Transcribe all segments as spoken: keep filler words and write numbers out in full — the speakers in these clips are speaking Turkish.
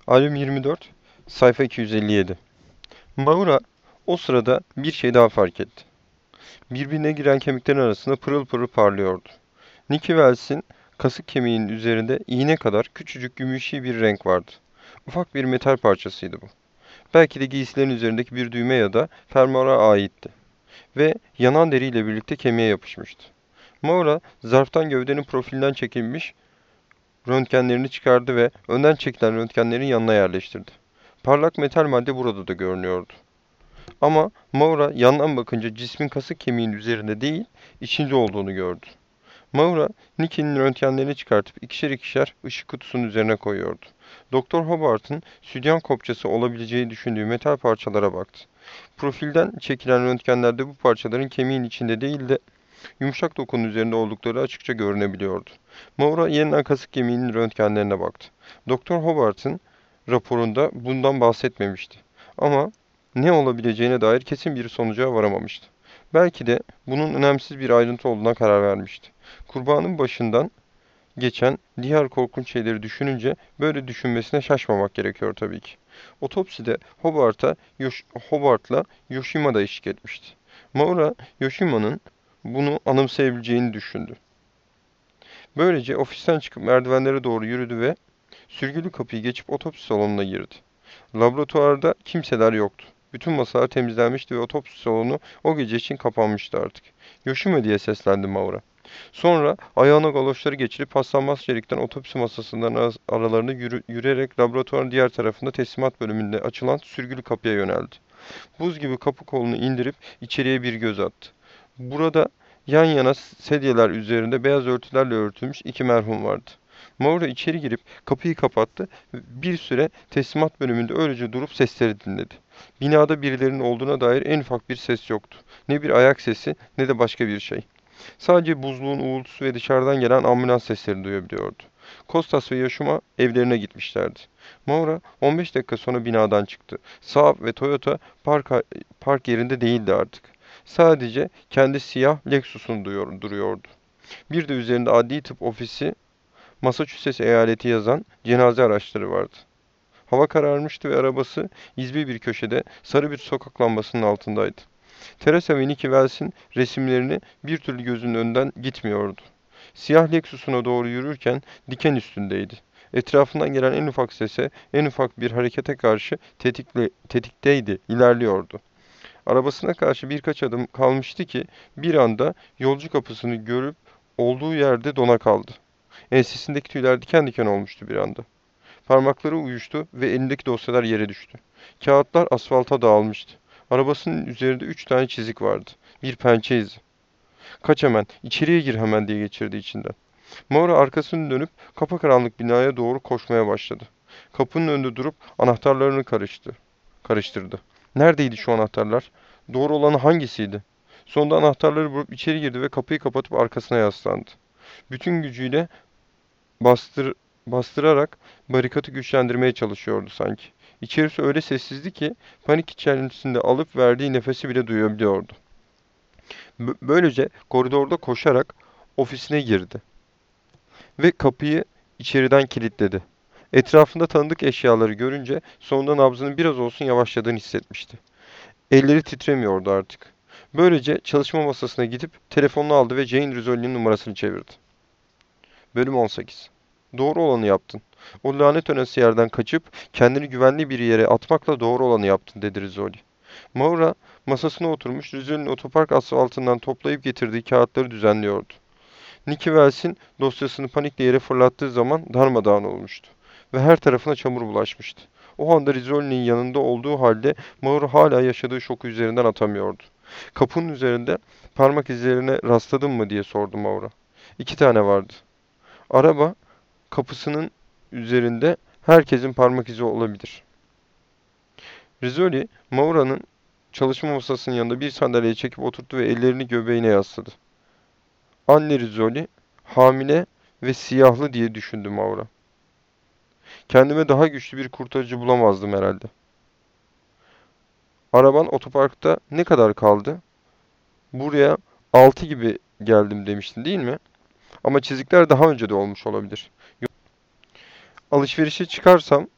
Albüm yirmi dört, sayfa iki yüz elli yedi. Maura o sırada bir şey daha fark etti. Birbirine giren kemiklerin arasında pırıl pırıl parlıyordu. Nicky Wells'in kasık kemiğinin üzerinde iğne kadar küçücük gümüşi bir renk vardı. Ufak bir metal parçasıydı bu. Belki de giysilerin üzerindeki bir düğme ya da fermuara aitti. Ve yanan deriyle birlikte kemiğe yapışmıştı. Maura zarftan gövdenin profilinden çekilmiş röntgenlerini çıkardı ve önden çekilen röntgenlerin yanına yerleştirdi. Parlak metal madde burada da görünüyordu. Ama Maura yandan bakınca cismin kasık kemiğinin üzerinde değil, içinde olduğunu gördü. Maura, Nicky'nin röntgenlerini çıkartıp ikişer ikişer ışık kutusunun üzerine koyuyordu. Doktor Hobart'ın sütyen kopçası olabileceği düşündüğü metal parçalara baktı. Profilden çekilen röntgenlerde bu parçaların kemiğin içinde değil de yumuşak dokunun üzerinde oldukları açıkça görünebiliyordu. Maura yeniden kasık kemiğinin röntgenlerine baktı. Doktor Hobart'ın raporunda bundan bahsetmemişti. Ama ne olabileceğine dair kesin bir sonuca varamamıştı. Belki de bunun önemsiz bir ayrıntı olduğuna karar vermişti. Kurbanın başından geçen diğer korkunç şeyleri düşününce böyle düşünmesine şaşmamak gerekiyor tabii ki. Otopside Hobart'a Yosh Hobart'la Yoshima da eşlik etmişti. Maura, Yoshima'nın bunu anımsayabileceğini düşündü. Böylece ofisten çıkıp merdivenlere doğru yürüdü ve sürgülü kapıyı geçip otopsi salonuna girdi. Laboratuvarda kimseler yoktu. Bütün masalar temizlenmişti ve otopsi salonu o gece için kapanmıştı artık. Yoshima diye seslendi Maura. Sonra ayağına galoşları geçirip paslanmaz çelikten otopsi masasından aralarında yürü, yürüyerek laboratuvarın diğer tarafında teslimat bölümünde açılan sürgülü kapıya yöneldi. Buz gibi kapı kolunu indirip içeriye bir göz attı. Burada yan yana sedyeler üzerinde beyaz örtülerle örtülmüş iki merhum vardı. Maura içeri girip kapıyı kapattı ve bir süre teslimat bölümünde öylece durup sesleri dinledi. Binada birilerinin olduğuna dair en ufak bir ses yoktu. Ne bir ayak sesi ne de başka bir şey. Sadece buzluğun uğultusu ve dışarıdan gelen ambulans seslerini duyabiliyordu. Kostas ve Yoshima evlerine gitmişlerdi. Maura on beş dakika sonra binadan çıktı. Saab ve Toyota park, park yerinde değildi artık. Sadece kendi siyah Lexus'un duruyordu. Bir de üzerinde adli tıp ofisi, Massachusetts eyaleti yazan cenaze araçları vardı. Hava kararmıştı ve arabası izbe bir köşede sarı bir sokak lambasının altındaydı. Teresa ve Nicky Wells'in resimlerini bir türlü gözünün önünden gitmiyordu. Siyah Lexus'una doğru yürürken diken üstündeydi. Etrafından gelen en ufak sese, en ufak bir harekete karşı tetikle, tetikteydi, ilerliyordu. Arabasına karşı birkaç adım kalmıştı ki bir anda yolcu kapısını görüp olduğu yerde dona kaldı. Ensesindeki tüyler diken diken olmuştu bir anda. Parmakları uyuştu ve elindeki dosyalar yere düştü. Kağıtlar asfalta dağılmıştı. Arabasının üzerinde üç tane çizik vardı. Bir pençe izi. Kaç hemen, içeriye gir hemen diye geçirdi içinden. Maura arkasını dönüp kapakaranlık binaya doğru koşmaya başladı. Kapının önünde durup anahtarlarını karıştı, karıştırdı. Neredeydi şu anahtarlar? Doğru olanı hangisiydi? Sonunda anahtarları bulup içeri girdi ve kapıyı kapatıp arkasına yaslandı. Bütün gücüyle bastır, bastırarak barikatı güçlendirmeye çalışıyordu sanki. İçerisi öyle sessizdi ki panik içerisinde alıp verdiği nefesi bile duyabiliyordu. B- böylece koridorda koşarak ofisine girdi ve kapıyı içeriden kilitledi. Etrafında tanıdık eşyaları görünce sonunda nabzının biraz olsun yavaşladığını hissetmişti. Elleri titremiyordu artık. Böylece çalışma masasına gidip telefonunu aldı ve Jane Rizzoli'nin numarasını çevirdi. Bölüm on sekiz. Doğru olanı yaptın. O lanet önesi yerden kaçıp kendini güvenli bir yere atmakla doğru olanı yaptın dedi Rizzoli. Maura masasına oturmuş Rizzoli'nin otopark asfaltından toplayıp getirdiği kağıtları düzenliyordu. Nicky Wells'in dosyasını panikle yere fırlattığı zaman darmadağın olmuştu ve her tarafına çamur bulaşmıştı. O anda Rizzoli'nin yanında olduğu halde Maura hala yaşadığı şoku üzerinden atamıyordu. Kapının üzerinde parmak izlerine rastladın mı diye sordu Maura. İki tane vardı. Araba kapısının üzerinde herkesin parmak izi olabilir. Rizzoli, Maura'nın çalışma masasının yanında bir sandalyeye çekip oturttu ve ellerini göbeğine yasladı. Anne Rizzoli, hamile ve siyahlı diye düşündü Maura. Kendime daha güçlü bir kurtarıcı bulamazdım herhalde. Araban otoparkta ne kadar kaldı? Buraya altı gibi geldim demiştin değil mi? Ama çizikler daha önce de olmuş olabilir. Alışverişe çıkarsam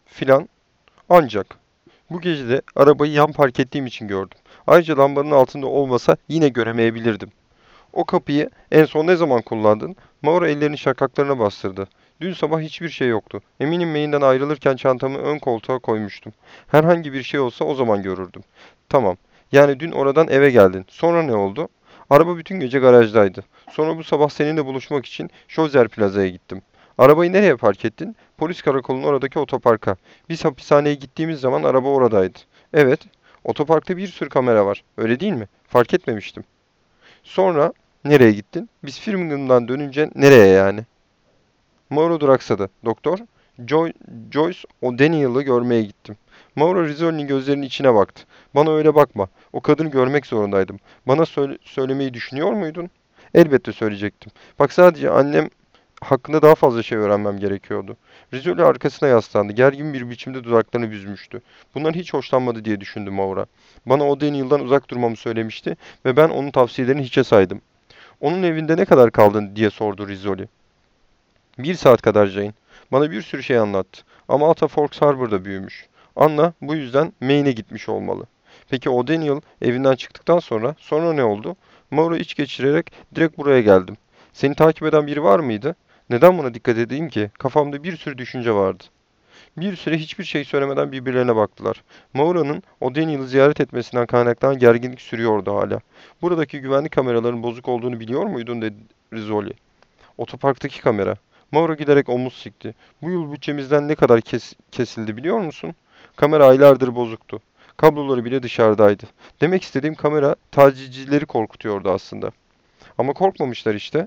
filan. Ancak bu gece de arabayı yan park ettiğim için gördüm. Ayrıca lambanın altında olmasa yine göremeyebilirdim. O kapıyı en son ne zaman kullandın? Mauro ellerini şakaklarına bastırdı. Dün sabah hiçbir şey yoktu. Eminim Maine'den ayrılırken çantamı ön koltuğa koymuştum. Herhangi bir şey olsa o zaman görürdüm. Tamam. Yani dün oradan eve geldin. Sonra ne oldu? Araba bütün gece garajdaydı. Sonra bu sabah seninle buluşmak için Şozer Plaza'ya gittim. Arabayı nereye park ettin? Polis karakolunun oradaki otoparka. Biz hapishaneye gittiğimiz zaman araba oradaydı. Evet. Otoparkta bir sürü kamera var. Öyle değil mi? Fark etmemiştim. Sonra nereye gittin? Biz Birmingham'dan dönünce nereye yani? Mauro duraksadı. Doktor, Joy, Joyce O'Daniel'ı görmeye gittim. Mauro Rizzoli'nin gözlerinin içine baktı. Bana öyle bakma. O kadını görmek zorundaydım. Bana söyle- söylemeyi düşünüyor muydun? Elbette söyleyecektim. Bak sadece annem hakkında daha fazla şey öğrenmem gerekiyordu. Rizzoli arkasına yaslandı. Gergin bir biçimde dudaklarını büzmüştü. Bundan hiç hoşlanmadı diye düşündü Maura. Bana O'Daniel'dan uzak durmamı söylemişti ve ben onun tavsiyelerini hiçe saydım. Onun evinde ne kadar kaldın diye sordu Rizzoli. Bir saat kadar Jane. Bana bir sürü şey anlattı. Ama ata Forks Harbor'da büyümüş. Anna bu yüzden Maine'e gitmiş olmalı. Peki o Daniel evinden çıktıktan sonra, sonra ne oldu? Mauro iç geçirerek direkt buraya geldim. Seni takip eden biri var mıydı? Neden buna dikkat edeyim ki? Kafamda bir sürü düşünce vardı. Bir süre hiçbir şey söylemeden birbirlerine baktılar. Maura'nın o Daniel'ı ziyaret etmesinden kaynaklanan gerginlik sürüyordu hala. Buradaki güvenlik kameralarının bozuk olduğunu biliyor muydun dedi Rizzoli. Otoparktaki kamera. Mauro giderek omuz sikti. Bu yıl bütçemizden ne kadar kes- kesildi biliyor musun? Kamera aylardır bozuktu. Kabloları bile dışarıdaydı. Demek istediğim kamera tacizcileri korkutuyordu aslında. Ama korkmamışlar işte.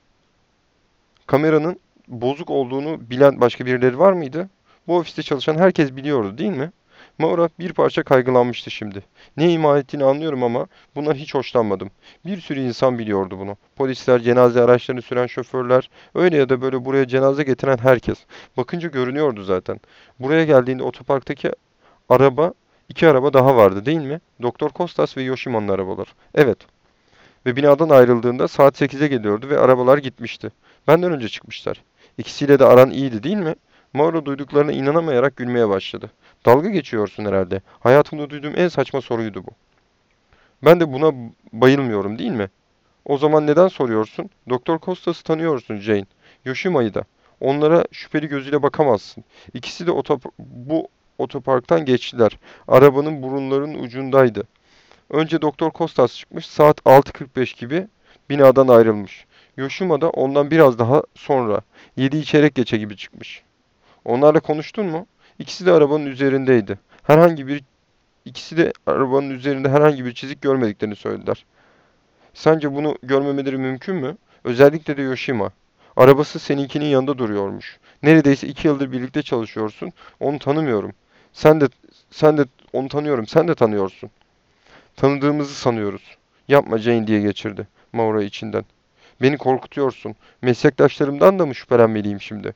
Kameranın bozuk olduğunu bilen başka birileri var mıydı? Bu ofiste çalışan herkes biliyordu değil mi? Maura bir parça kaygılanmıştı şimdi. Ne ima ettiğini anlıyorum ama bundan hiç hoşlanmadım. Bir sürü insan biliyordu bunu. Polisler, cenaze araçlarını süren şoförler, öyle ya da böyle buraya cenaze getiren herkes. Bakınca görünüyordu zaten. Buraya geldiğinde otoparktaki araba, iki araba daha vardı değil mi? Doktor Kostas ve Yoshima'nın arabaları. Evet. Ve binadan ayrıldığında saat sekize geliyordu ve arabalar gitmişti. Benden önce çıkmışlar. İkisiyle de aran iyiydi değil mi? Mauro duyduklarına inanamayarak gülmeye başladı. Dalga geçiyorsun herhalde. Hayatımda duyduğum en saçma soruydu bu. Ben de buna bayılmıyorum değil mi? O zaman neden soruyorsun? Doktor Costas'ı tanıyorsun Jane. Yoshima'yı da. Onlara şüpheli gözüyle bakamazsın. İkisi de otop bu otoparktan geçtiler. Arabanın burunlarının ucundaydı. Önce Doktor Kostas çıkmış. Saat altı kırk beş gibi binadan ayrılmış. Yoshima da ondan biraz daha sonra yedi çeyrek geçe gibi çıkmış. Onlarla konuştun mu? İkisi de arabanın üzerindeydi. Herhangi bir ikisi de arabanın üzerinde herhangi bir çizik görmediklerini söylediler. Sence bunu görmemeleri mümkün mü? Özellikle de Yoshima. Arabası seninkinin yanında duruyormuş. Neredeyse iki yıldır birlikte çalışıyorsun. Onu tanımıyorum. Sen de sen de onu tanıyorum. Sen de tanıyorsun. Tanıdığımızı sanıyoruz. Yapma Jane diye geçirdi Maura içinden. Beni korkutuyorsun. Meslektaşlarımdan da mı şüphelenmeliyim şimdi?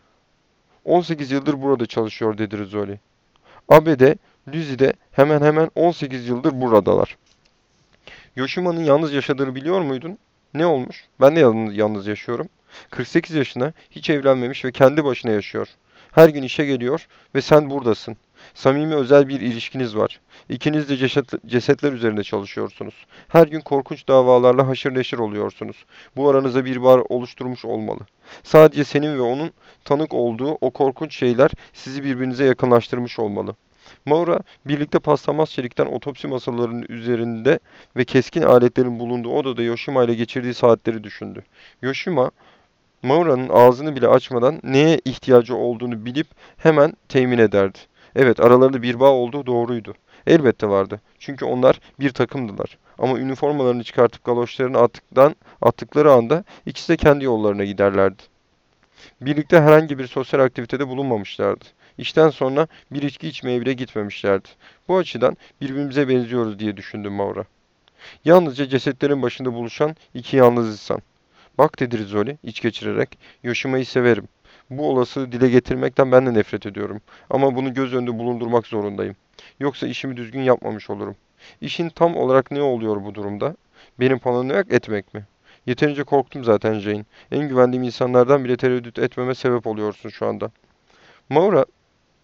on sekiz yıldır burada çalışıyor dedi Rizzoli. A B D, Lucy'de hemen hemen on sekiz yıldır buradalar. Yoshima'nın yalnız yaşadığını biliyor muydun? Ne olmuş? Ben de yalnız, yalnız yaşıyorum. kırk sekiz yaşına, hiç evlenmemiş ve kendi başına yaşıyor. Her gün işe geliyor ve sen buradasın. Samimi özel bir ilişkiniz var. İkiniz de ceset, cesetler üzerinde çalışıyorsunuz. Her gün korkunç davalarla haşır neşir oluyorsunuz. Bu aranıza bir bağ oluşturmuş olmalı. Sadece senin ve onun tanık olduğu o korkunç şeyler sizi birbirinize yakınlaştırmış olmalı. Maura birlikte paslanmaz çelikten otopsi masalarının üzerinde ve keskin aletlerin bulunduğu odada Yoshima ile geçirdiği saatleri düşündü. Yoshima, Maura'nın ağzını bile açmadan neye ihtiyacı olduğunu bilip hemen temin ederdi. Evet, aralarında bir bağ olduğu doğruydu. Elbette vardı. Çünkü onlar bir takımdılar. Ama üniformalarını çıkartıp galoşlarını attıktan, attıkları anda ikisi de kendi yollarına giderlerdi. Birlikte herhangi bir sosyal aktivitede bulunmamışlardı. İşten sonra bir içki içmeye bile gitmemişlerdi. Bu açıdan birbirimize benziyoruz diye düşündüm Maura. Yalnızca cesetlerin başında buluşan iki yalnız insan. Bak dedi Rizzoli iç geçirerek. Yoshima'yı severim. Bu olasılığı dile getirmekten ben de nefret ediyorum. Ama bunu göz önünde bulundurmak zorundayım. Yoksa işimi düzgün yapmamış olurum. İşin tam olarak ne oluyor bu durumda? Benim paranoyak etmek mi? Yeterince korktum zaten Jane. En güvendiğim insanlardan bile tereddüt etmeme sebep oluyorsun şu anda. Maura,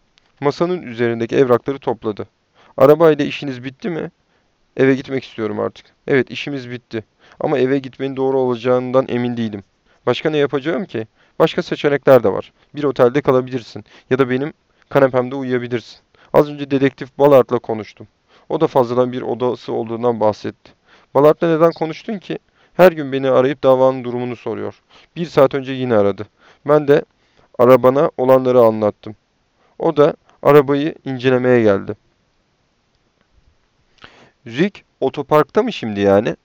Masanın üzerindeki evrakları topladı. Arabayla işiniz bitti mi? Eve gitmek istiyorum artık. Evet, işimiz bitti. Ama eve gitmenin doğru olacağından emin değilim. Başka ne yapacağım ki? Başka seçenekler de var. Bir otelde kalabilirsin. Ya da benim kanepemde uyuyabilirsin. Az önce dedektif Ballard'la konuştum. O da fazladan bir odası olduğundan bahsetti. Ballard'la neden konuştun ki? Her gün beni arayıp davanın durumunu soruyor. Bir saat önce yine aradı. Ben de arabana olanları anlattım. O da arabayı incelemeye geldi. Rick otoparkta mı şimdi yani?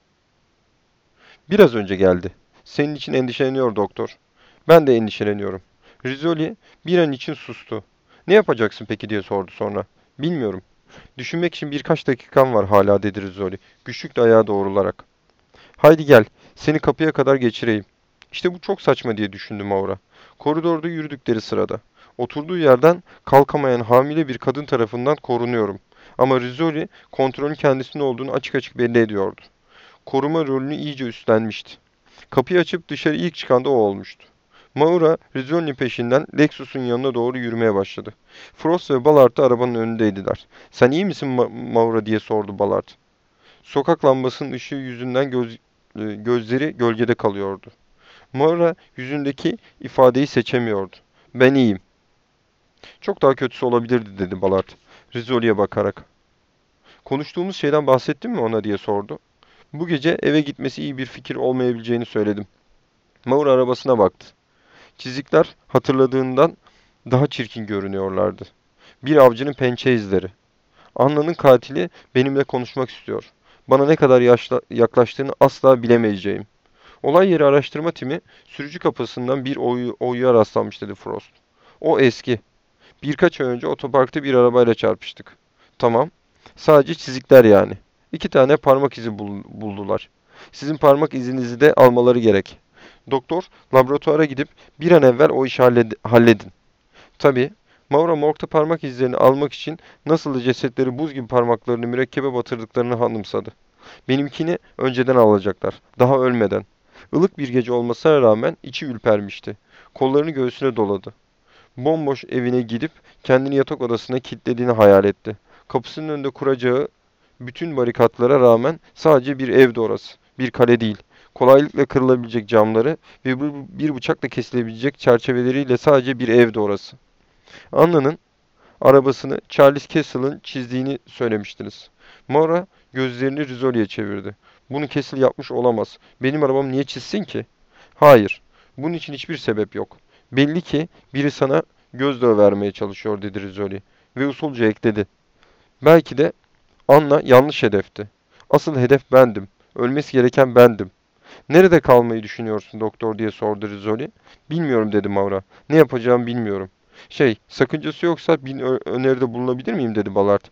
Biraz önce geldi. Senin için endişeleniyor doktor. Ben de endişeleniyorum. Rizzoli bir an için sustu. Ne yapacaksın peki diye sordu sonra. Bilmiyorum. Düşünmek için birkaç dakikam var hala dedi Rizzoli. Güçlükle ayağa doğrularak. Haydi gel. Seni kapıya kadar geçireyim. İşte bu çok saçma diye düşündü Maura. Koridorda yürüdükleri sırada. Oturduğu yerden kalkamayan hamile bir kadın tarafından korunuyorum. Ama Rizzoli kontrolün kendisinde olduğunu açık açık belli ediyordu. Koruma rolünü iyice üstlenmişti. Kapıyı açıp dışarı ilk çıkan da o olmuştu. Maura, Rizzoli'nin peşinden Lexus'un yanına doğru yürümeye başladı. Frost ve Ballard da arabanın önündeydiler. "Sen iyi misin Ma- Maura?" diye sordu Ballard. Sokak lambasının ışığı yüzünden göz, e, gözleri gölgede kalıyordu. Maura yüzündeki ifadeyi seçemiyordu. "Ben iyiyim." "Çok daha kötüsü olabilirdi," dedi Ballard, Rizzoli'ye bakarak. "Konuştuğumuz şeyden bahsettin mi ona?" diye sordu. "Bu gece eve gitmesi iyi bir fikir olmayabileceğini söyledim." Maura arabasına baktı. Çizikler hatırladığından daha çirkin görünüyorlardı. Bir avcının pençe izleri. Anna'nın katili benimle konuşmak istiyor. Bana ne kadar yaşla, yaklaştığını asla bilemeyeceğim. Olay yeri araştırma timi sürücü kapısından bir oyu, oyuya rastlanmış dedi Frost. O eski. Birkaç ay önce otoparkta bir arabayla çarpıştık. Tamam. Sadece çizikler yani. İki tane parmak izi bul- buldular. Sizin parmak izinizi de almaları gerek. Doktor, laboratuvara gidip bir an evvel o işi halled- halledin. Tabii, Maura morgda parmak izlerini almak için nasıl da cesetleri buz gibi parmaklarını mürekkebe batırdıklarını anımsadı. Benimkini önceden alacaklar, daha ölmeden. Ilık bir gece olmasına rağmen içi ürpermişti. Kollarını göğsüne doladı. Bomboş evine gidip kendini yatak odasına kilitlediğini hayal etti. Kapısının önünde kuracağı bütün barikatlara rağmen sadece bir evdi orası. Bir kale değil. Kolaylıkla kırılabilecek camları ve bir, bir bıçakla kesilebilecek çerçeveleriyle sadece bir evdi orası. Anna'nın arabasını Charles Castle'ın çizdiğini söylemiştiniz. Maura gözlerini Rizzoli'ye çevirdi. Bunu Castle yapmış olamaz. Benim arabam niye çizsin ki? Hayır. Bunun için hiçbir sebep yok. Belli ki biri sana gözdağı vermeye çalışıyor dedi Rizzoli. Ve usulca ekledi. Belki de Anna yanlış hedefti. Asıl hedef bendim. Ölmesi gereken bendim. Nerede kalmayı düşünüyorsun doktor diye sordu Rizzoli. Bilmiyorum dedi Maura. Ne yapacağımı bilmiyorum. Şey, sakıncası yoksa bir ö- öneride bulunabilir miyim dedi Ballard.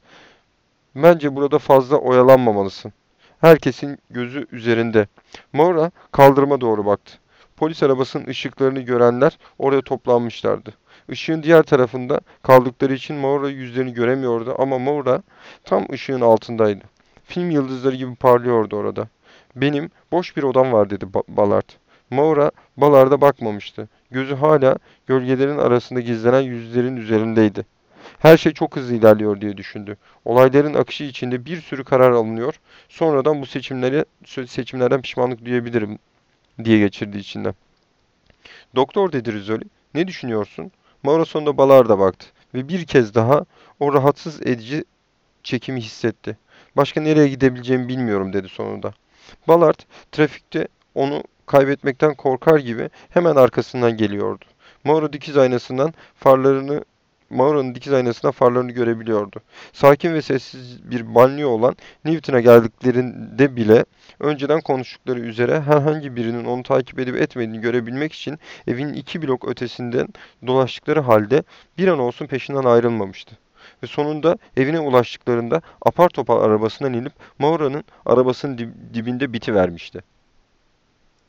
Bence burada fazla oyalanmamalısın. Herkesin gözü üzerinde. Maura kaldırıma doğru baktı. Polis arabasının ışıklarını görenler oraya toplanmışlardı. Işığın diğer tarafında kaldıkları için Maura yüzlerini göremiyordu ama Maura tam ışığın altındaydı. Film yıldızları gibi parlıyordu orada. Benim boş bir odam var dedi Ba- Ballard. Maura Ballard'a bakmamıştı. Gözü hala gölgelerin arasında gizlenen yüzlerin üzerindeydi. Her şey çok hızlı ilerliyor diye düşündü. Olayların akışı içinde bir sürü karar alınıyor. Sonradan bu seçimleri seçimlerden pişmanlık duyabilirim diye geçirdi içinden. Doktor dedi Rizzoli. Ne düşünüyorsun? Mauro sonunda Ballard'a baktı ve bir kez daha o rahatsız edici çekimi hissetti. Başka nereye gidebileceğimi bilmiyorum dedi sonunda. Ballard trafikte onu kaybetmekten korkar gibi hemen arkasından geliyordu. Mauro dikiz aynasından farlarını Mauro'nun dikiz aynasından farlarını görebiliyordu. Sakin ve sessiz bir banliyö olan Newton'a geldiklerinde bile önceden konuştukları üzere herhangi birinin onu takip edip etmediğini görebilmek için evin iki blok ötesinden dolaştıkları halde bir an olsun peşinden ayrılmamıştı. Ve sonunda evine ulaştıklarında apar topar arabasından inip Maura'nın arabasının dib- dibinde bitivermişti.